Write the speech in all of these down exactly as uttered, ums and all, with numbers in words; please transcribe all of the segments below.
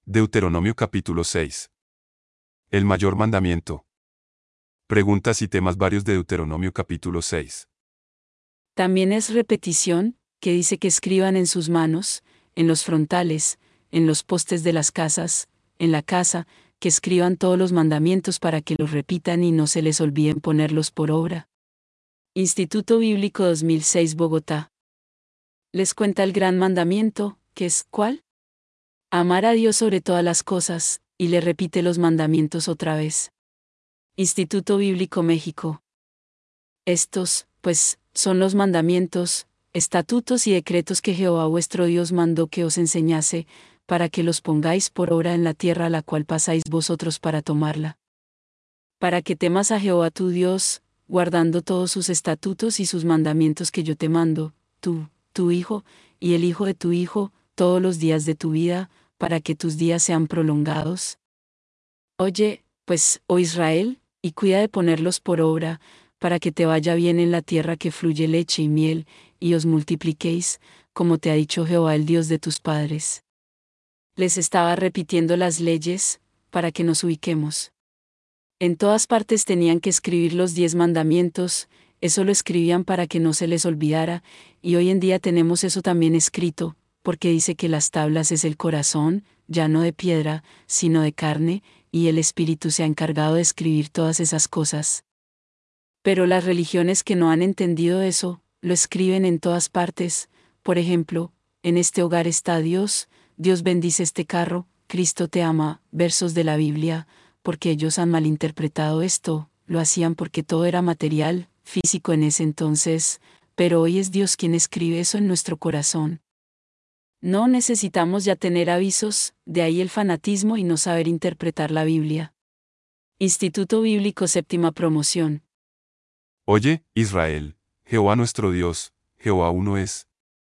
Deuteronomio capítulo seis. El mayor mandamiento. Preguntas y temas varios de Deuteronomio capítulo seis. También es repetición, que dice que escriban en sus manos, en los frontales, en los postes de las casas, en la casa, que escriban todos los mandamientos para que los repitan y no se les olviden ponerlos por obra. Instituto Bíblico dos mil seis Bogotá. Les cuenta el gran mandamiento, que es, ¿cuál? Amar a Dios sobre todas las cosas, y le repite los mandamientos otra vez. Instituto Bíblico México. Estos, pues, son los mandamientos, estatutos y decretos que Jehová vuestro Dios mandó que os enseñase, para que los pongáis por obra en la tierra a la cual pasáis vosotros para tomarla. Para que temas a Jehová tu Dios, guardando todos sus estatutos y sus mandamientos que yo te mando, tú, tu hijo, y el hijo de tu hijo, todos los días de tu vida, para que tus días sean prolongados. Oye, pues, oh Israel, y cuida de ponerlos por obra, para que te vaya bien en la tierra que fluye leche y miel, y os multipliquéis, como te ha dicho Jehová el Dios de tus padres. Les estaba repitiendo las leyes, para que nos ubiquemos. En todas partes tenían que escribir los diez mandamientos, eso lo escribían para que no se les olvidara, y hoy en día tenemos eso también escrito, porque dice que las tablas es el corazón, ya no de piedra, sino de carne, y el Espíritu se ha encargado de escribir todas esas cosas. Pero las religiones que no han entendido eso, lo escriben en todas partes, por ejemplo, en este hogar está Dios, Dios bendice este carro, Cristo te ama, versos de la Biblia, porque ellos han malinterpretado esto, lo hacían porque todo era material, físico en ese entonces, pero hoy es Dios quien escribe eso en nuestro corazón. No necesitamos ya tener avisos, de ahí el fanatismo y no saber interpretar la Biblia. Instituto Bíblico Séptima Promoción. Oye, Israel, Jehová nuestro Dios, Jehová uno es.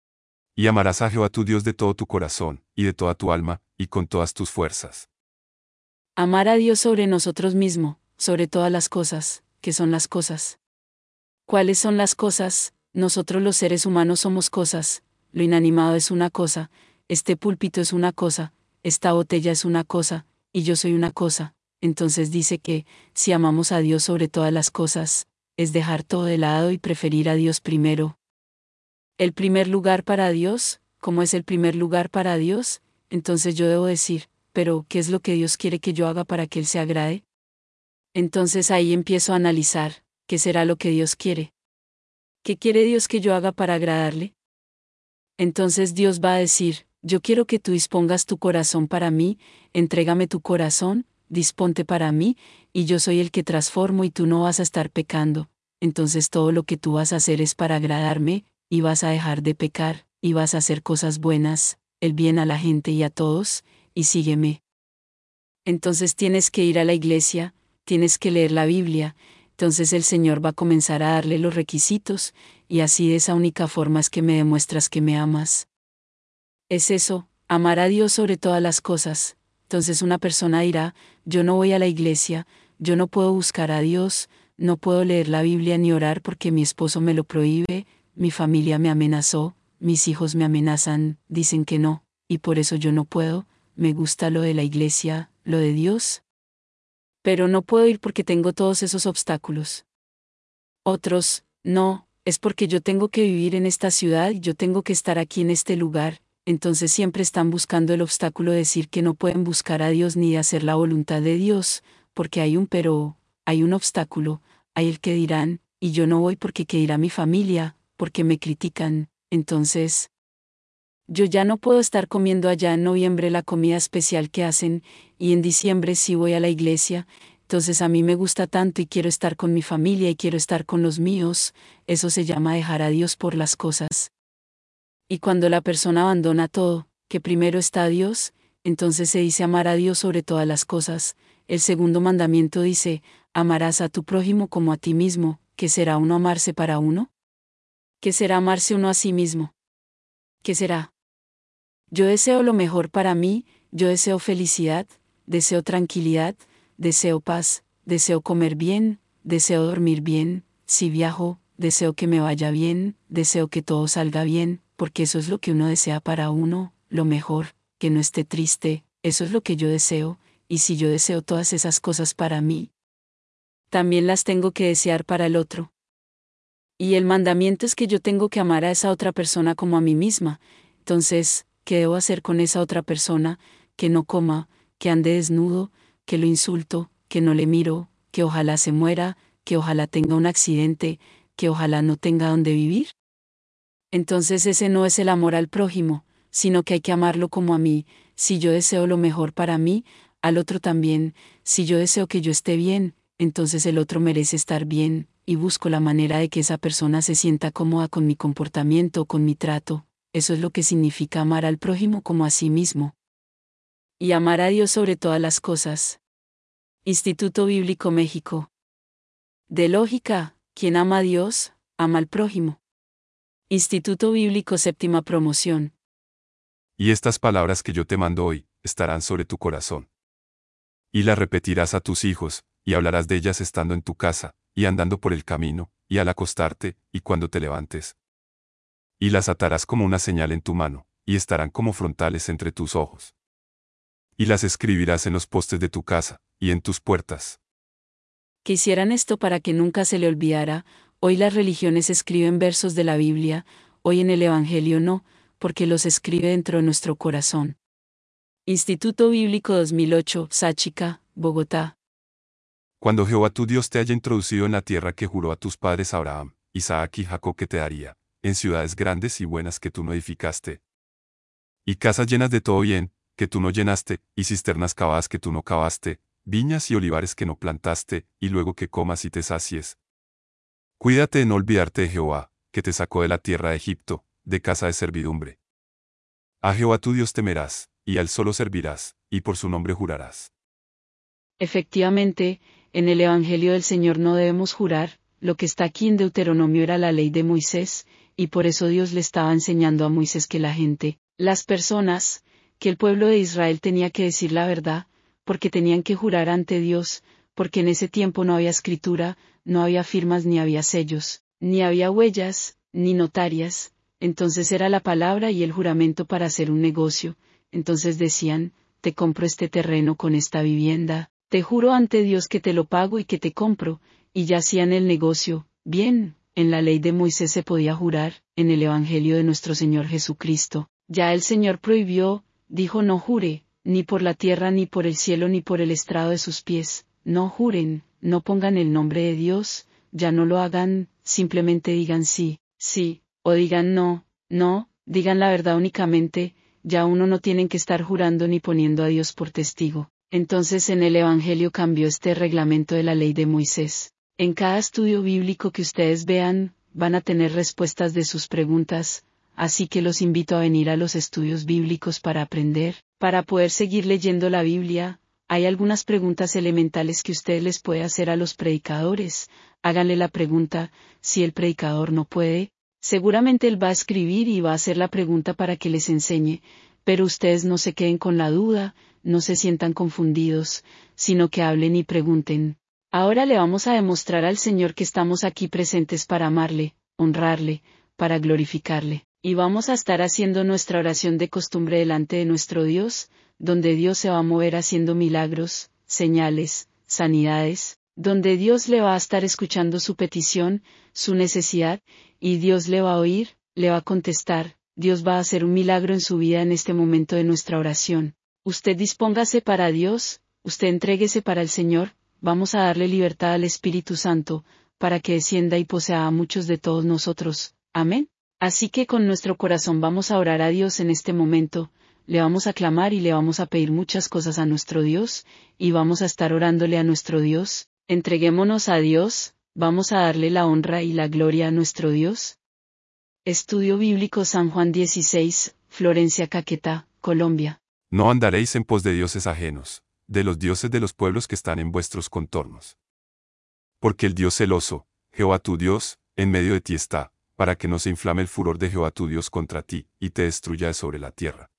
Y amarás a Jehová tu Dios de todo tu corazón, y de toda tu alma, y con todas tus fuerzas. Amar a Dios sobre nosotros mismos, sobre todas las cosas, ¿qué son las cosas? ¿Cuáles son las cosas? Nosotros los seres humanos somos cosas, lo inanimado es una cosa, este púlpito es una cosa, esta botella es una cosa, y yo soy una cosa. Entonces dice que, si amamos a Dios sobre todas las cosas, es dejar todo de lado y preferir a Dios primero. El primer lugar para Dios, ¿cómo es el primer lugar para Dios? Entonces yo debo decir, pero ¿qué es lo que Dios quiere que yo haga para que Él se agrade? Entonces ahí empiezo a analizar, ¿qué será lo que Dios quiere? ¿Qué quiere Dios que yo haga para agradarle? Entonces Dios va a decir, yo quiero que tú dispongas tu corazón para mí, entrégame tu corazón, disponte para mí, y yo soy el que transformo y tú no vas a estar pecando. Entonces todo lo que tú vas a hacer es para agradarme, y vas a dejar de pecar, y vas a hacer cosas buenas, el bien a la gente y a todos, y sígueme. Entonces tienes que ir a la iglesia, tienes que leer la Biblia, entonces el Señor va a comenzar a darle los requisitos, y así de esa única forma es que me demuestras que me amas. Es eso, amar a Dios sobre todas las cosas. Entonces una persona dirá, yo no voy a la iglesia, yo no puedo buscar a Dios, no puedo leer la Biblia ni orar porque mi esposo me lo prohíbe, mi familia me amenazó, mis hijos me amenazan, dicen que no, y por eso yo no puedo, me gusta lo de la iglesia, lo de Dios. Pero no puedo ir porque tengo todos esos obstáculos. Otros, no, es porque yo tengo que vivir en esta ciudad y yo tengo que estar aquí en este lugar, entonces siempre están buscando el obstáculo de decir que no pueden buscar a Dios ni de hacer la voluntad de Dios, porque hay un pero, hay un obstáculo, hay el que dirán, y yo no voy porque qué dirá mi familia, porque me critican, entonces yo ya no puedo estar comiendo allá en noviembre la comida especial que hacen, y en diciembre sí voy a la iglesia, entonces a mí me gusta tanto y quiero estar con mi familia y quiero estar con los míos, eso se llama dejar a Dios por las cosas. Y cuando la persona abandona todo, que primero está Dios, entonces se dice amar a Dios sobre todas las cosas. El segundo mandamiento dice, amarás a tu prójimo como a ti mismo, ¿qué será uno amarse para uno? ¿Qué será amarse uno a sí mismo? ¿Qué será? Yo deseo lo mejor para mí, yo deseo felicidad, deseo tranquilidad, deseo paz, deseo comer bien, deseo dormir bien, si viajo, deseo que me vaya bien, deseo que todo salga bien, porque eso es lo que uno desea para uno, lo mejor, que no esté triste, eso es lo que yo deseo, y si yo deseo todas esas cosas para mí, también las tengo que desear para el otro. Y el mandamiento es que yo tengo que amar a esa otra persona como a mí misma. Entonces, ¿qué debo hacer con esa otra persona? Que no coma, que ande desnudo, que lo insulto, que no le miro, que ojalá se muera, que ojalá tenga un accidente, que ojalá no tenga donde vivir. Entonces ese no es el amor al prójimo, sino que hay que amarlo como a mí. Si yo deseo lo mejor para mí, al otro también. Si yo deseo que yo esté bien, entonces el otro merece estar bien, y busco la manera de que esa persona se sienta cómoda con mi comportamiento o con mi trato. Eso es lo que significa amar al prójimo como a sí mismo. Y amar a Dios sobre todas las cosas. Instituto Bíblico México. De lógica, quien ama a Dios, ama al prójimo. Instituto Bíblico Séptima Promoción. Y estas palabras que yo te mando hoy, estarán sobre tu corazón. Y las repetirás a tus hijos, y hablarás de ellas estando en tu casa, y andando por el camino, y al acostarte, y cuando te levantes. Y las atarás como una señal en tu mano, y estarán como frontales entre tus ojos. Y las escribirás en los postes de tu casa, y en tus puertas. Que hicieran esto para que nunca se le olvidara. Hoy las religiones escriben versos de la Biblia, hoy en el Evangelio no, porque los escribe dentro de nuestro corazón. Instituto Bíblico dos mil ocho, Sáchica, Bogotá. Cuando Jehová tu Dios te haya introducido en la tierra que juró a tus padres Abraham, Isaac y Jacob que te daría, en ciudades grandes y buenas que tú no edificaste, y casas llenas de todo bien, que tú no llenaste, y cisternas cavadas que tú no cavaste, viñas y olivares que no plantaste, y luego que comas y te sacies. Cuídate de no olvidarte de Jehová, que te sacó de la tierra de Egipto, de casa de servidumbre. A Jehová tu Dios temerás, y al solo servirás, y por su nombre jurarás. Efectivamente, en el Evangelio del Señor no debemos jurar, lo que está aquí en Deuteronomio era la ley de Moisés, y por eso Dios le estaba enseñando a Moisés que la gente, las personas, que el pueblo de Israel tenía que decir la verdad, porque tenían que jurar ante Dios, porque en ese tiempo no había escritura, no había firmas ni había sellos, ni había huellas, ni notarias, entonces era la palabra y el juramento para hacer un negocio, entonces decían, te compro este terreno con esta vivienda, te juro ante Dios que te lo pago y que te compro, y ya hacían el negocio. Bien, en la ley de Moisés se podía jurar, en el Evangelio de nuestro Señor Jesucristo, ya el Señor prohibió, dijo no jure, ni por la tierra ni por el cielo ni por el estrado de sus pies, no juren, no pongan el nombre de Dios, ya no lo hagan, simplemente digan sí, sí, o digan no, no, digan la verdad únicamente, ya uno no tienen que estar jurando ni poniendo a Dios por testigo. Entonces en el Evangelio cambió este reglamento de la ley de Moisés. En cada estudio bíblico que ustedes vean, van a tener respuestas de sus preguntas, así que los invito a venir a los estudios bíblicos para aprender, para poder seguir leyendo la Biblia. Hay algunas preguntas elementales que usted les puede hacer a los predicadores. Háganle la pregunta, si el predicador no puede, seguramente él va a escribir y va a hacer la pregunta para que les enseñe, pero ustedes no se queden con la duda, no se sientan confundidos, sino que hablen y pregunten. Ahora le vamos a demostrar al Señor que estamos aquí presentes para amarle, honrarle, para glorificarle, y vamos a estar haciendo nuestra oración de costumbre delante de nuestro Dios, donde Dios se va a mover haciendo milagros, señales, sanidades, donde Dios le va a estar escuchando su petición, su necesidad, y Dios le va a oír, le va a contestar, Dios va a hacer un milagro en su vida en este momento de nuestra oración. Usted dispóngase para Dios, usted entréguese para el Señor, vamos a darle libertad al Espíritu Santo, para que descienda y posea a muchos de todos nosotros. Amén. Así que con nuestro corazón vamos a orar a Dios en este momento, le vamos a clamar y le vamos a pedir muchas cosas a nuestro Dios, y vamos a estar orándole a nuestro Dios. Entreguémonos a Dios, vamos a darle la honra y la gloria a nuestro Dios. Estudio Bíblico San Juan dieciséis, Florencia, Caquetá, Colombia. No andaréis en pos de dioses ajenos, de los dioses de los pueblos que están en vuestros contornos. Porque el Dios celoso, Jehová tu Dios, en medio de ti está, para que no se inflame el furor de Jehová tu Dios contra ti, y te destruya de sobre la tierra.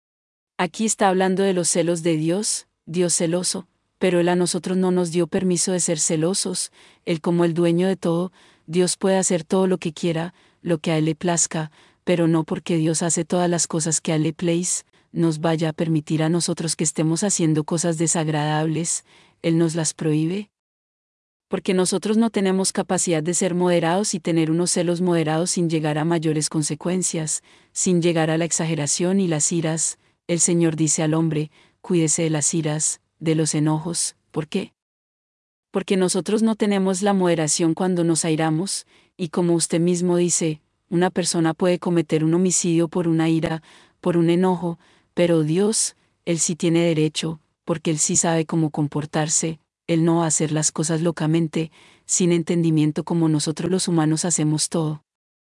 Aquí está hablando de los celos de Dios, Dios celoso, pero Él a nosotros no nos dio permiso de ser celosos, Él como el dueño de todo, Dios puede hacer todo lo que quiera, lo que a Él le plazca, pero no porque Dios hace todas las cosas que a Él le place, nos vaya a permitir a nosotros que estemos haciendo cosas desagradables, Él nos las prohíbe. Porque nosotros no tenemos capacidad de ser moderados y tener unos celos moderados sin llegar a mayores consecuencias, sin llegar a la exageración y las iras. El Señor dice al hombre, cuídese de las iras, de los enojos. ¿Por qué? Porque nosotros no tenemos la moderación cuando nos airamos, y como usted mismo dice, una persona puede cometer un homicidio por una ira, por un enojo, pero Dios, Él sí tiene derecho, porque Él sí sabe cómo comportarse. Él no va a hacer las cosas locamente, sin entendimiento como nosotros los humanos hacemos todo.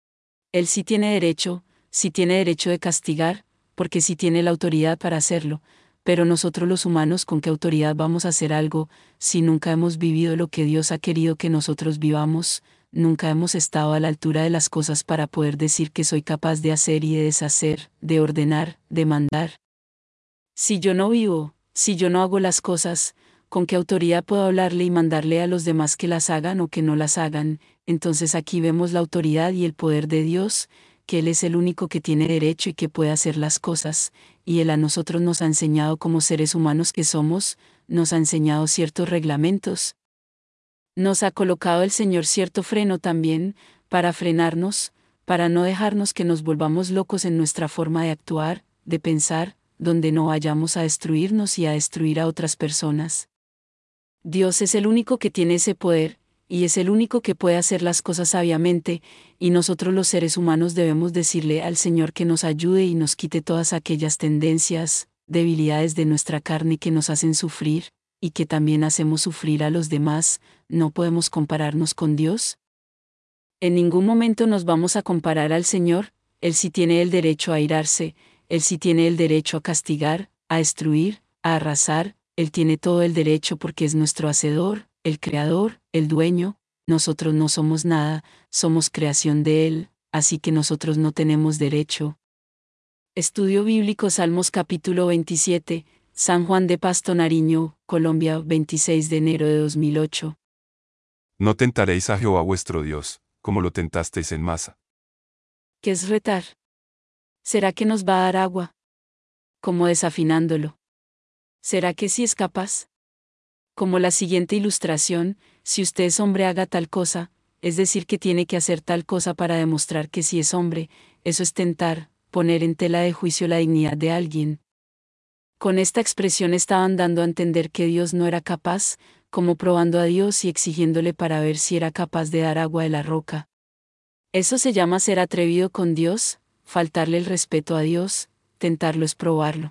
Él sí tiene derecho, sí tiene derecho de castigar, porque sí tiene la autoridad para hacerlo, pero nosotros los humanos ¿con qué autoridad vamos a hacer algo, si nunca hemos vivido lo que Dios ha querido que nosotros vivamos, nunca hemos estado a la altura de las cosas para poder decir que soy capaz de hacer y de deshacer, de ordenar, de mandar? Si yo no vivo, si yo no hago las cosas, ¿con qué autoridad puedo hablarle y mandarle a los demás que las hagan o que no las hagan? Entonces aquí vemos la autoridad y el poder de Dios, que Él es el único que tiene derecho y que puede hacer las cosas, y Él a nosotros nos ha enseñado como seres humanos que somos, nos ha enseñado ciertos reglamentos. Nos ha colocado el Señor cierto freno también, para frenarnos, para no dejarnos que nos volvamos locos en nuestra forma de actuar, de pensar, donde no vayamos a destruirnos y a destruir a otras personas. Dios es el único que tiene ese poder, y es el único que puede hacer las cosas sabiamente, y nosotros los seres humanos debemos decirle al Señor que nos ayude y nos quite todas aquellas tendencias, debilidades de nuestra carne que nos hacen sufrir, y que también hacemos sufrir a los demás. ¿No podemos compararnos con Dios? En ningún momento nos vamos a comparar al Señor. Él sí tiene el derecho a airarse, Él sí tiene el derecho a castigar, a destruir, a arrasar. Él tiene todo el derecho porque es nuestro hacedor, el creador, el dueño. Nosotros no somos nada, somos creación de Él, así que nosotros no tenemos derecho. Estudio Bíblico Salmos capítulo veintisiete, San Juan de Pasto, Nariño, Colombia, veintiséis de enero de dos mil ocho. No tentaréis a Jehová vuestro Dios, como lo tentasteis en Masa. ¿Qué es retar? ¿Será que nos va a dar agua? Como desafinándolo. ¿Será que sí es capaz? Como la siguiente ilustración, si usted es hombre haga tal cosa, es decir que tiene que hacer tal cosa para demostrar que sí es hombre, eso es tentar, poner en tela de juicio la dignidad de alguien. Con esta expresión estaban dando a entender que Dios no era capaz, como probando a Dios y exigiéndole para ver si era capaz de dar agua de la roca. Eso se llama ser atrevido con Dios, faltarle el respeto a Dios, tentarlo es probarlo.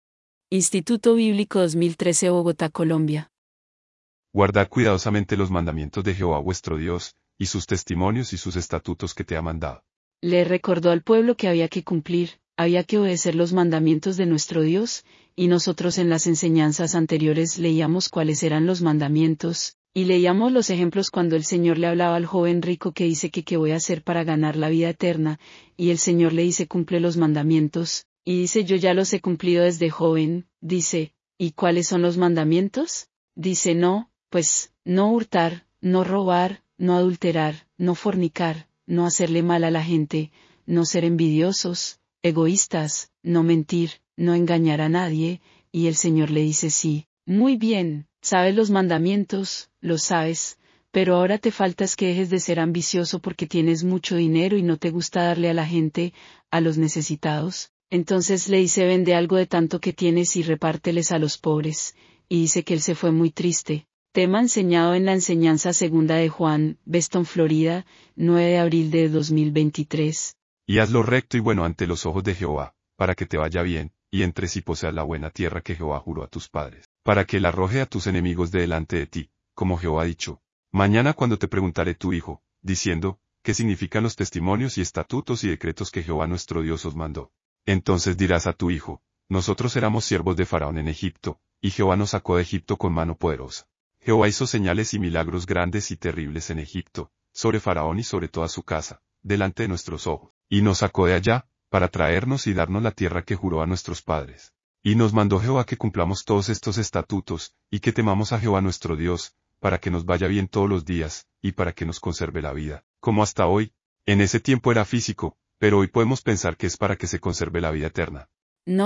Instituto Bíblico dos mil trece, Bogotá, Colombia. Guardad cuidadosamente los mandamientos de Jehová vuestro Dios, y sus testimonios y sus estatutos que te ha mandado. Le recordó al pueblo que había que cumplir, había que obedecer los mandamientos de nuestro Dios, y nosotros en las enseñanzas anteriores leíamos cuáles eran los mandamientos, y leíamos los ejemplos cuando el Señor le hablaba al joven rico que dice que qué voy a hacer para ganar la vida eterna, y el Señor le dice cumple los mandamientos, y dice yo ya los he cumplido desde joven. Dice, ¿y cuáles son los mandamientos? Dice no, pues, no hurtar, no robar, no adulterar, no fornicar, no hacerle mal a la gente, no ser envidiosos, egoístas, no mentir, no engañar a nadie. Y el Señor le dice sí, muy bien, sabes los mandamientos, los sabes, pero ahora te falta es que dejes de ser ambicioso porque tienes mucho dinero y no te gusta darle a la gente, a los necesitados. Entonces le dice vende algo de tanto que tienes y repárteles a los pobres, y dice que él se fue muy triste. Tema enseñado en la enseñanza segunda de Juan, Beston, Florida, nueve de abril de dos mil veintitrés. Y haz lo recto y bueno ante los ojos de Jehová, para que te vaya bien, y entres y poseas la buena tierra que Jehová juró a tus padres, para que la arroje a tus enemigos de delante de ti, como Jehová ha dicho. Mañana cuando te preguntaré tu hijo, diciendo, ¿qué significan los testimonios y estatutos y decretos que Jehová nuestro Dios os mandó? Entonces dirás a tu hijo, nosotros éramos siervos de Faraón en Egipto, y Jehová nos sacó de Egipto con mano poderosa. Jehová hizo señales y milagros grandes y terribles en Egipto, sobre Faraón y sobre toda su casa, delante de nuestros ojos, y nos sacó de allá, para traernos y darnos la tierra que juró a nuestros padres. Y nos mandó Jehová que cumplamos todos estos estatutos, y que temamos a Jehová nuestro Dios, para que nos vaya bien todos los días, y para que nos conserve la vida, como hasta hoy. En ese tiempo era físico, pero hoy podemos pensar que es para que se conserve la vida eterna. No,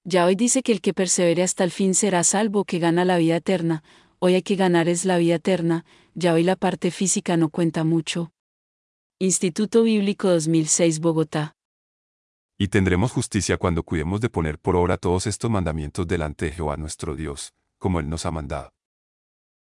Ya hoy dice que el que persevere hasta el fin será salvo, que gana la vida eterna. Hoy hay que ganar es la vida eterna, ya hoy la parte física no cuenta mucho. Instituto Bíblico dos mil seis, Bogotá. Y tendremos justicia cuando cuidemos de poner por obra todos estos mandamientos delante de Jehová nuestro Dios, como Él nos ha mandado.